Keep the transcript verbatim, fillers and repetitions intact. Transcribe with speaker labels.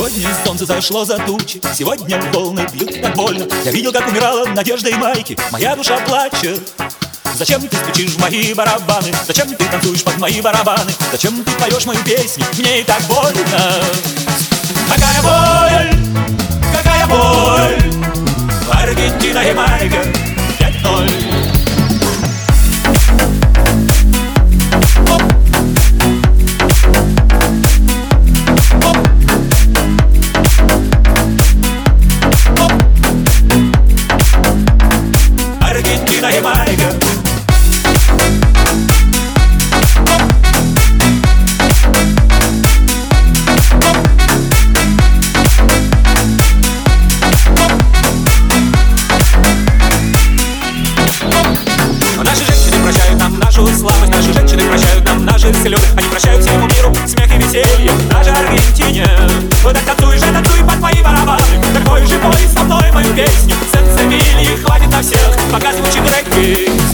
Speaker 1: Сегодня солнце зашло за тучи, сегодня волны бьют так больно. Я видел, как умирала надежда и майки, моя душа плачет. Зачем ты стучишь в мои барабаны? Зачем ты танцуешь под мои барабаны? Зачем ты поешь мою песню? Мне и так больно. Какая боль, какая боль, Аргентина и Майка пять ноль. Аргентина и Майка. Наши женщины прощают нам нашу слабость, наши женщины прощают нам наши слезы. Они прощают всему миру смех и веселье в нашей Аргентине. Вот так танцуй же, танцуй под мои барабаны, такой же пой со мной мою песню. Сенсибилии хватит на всех, пока звучит регги.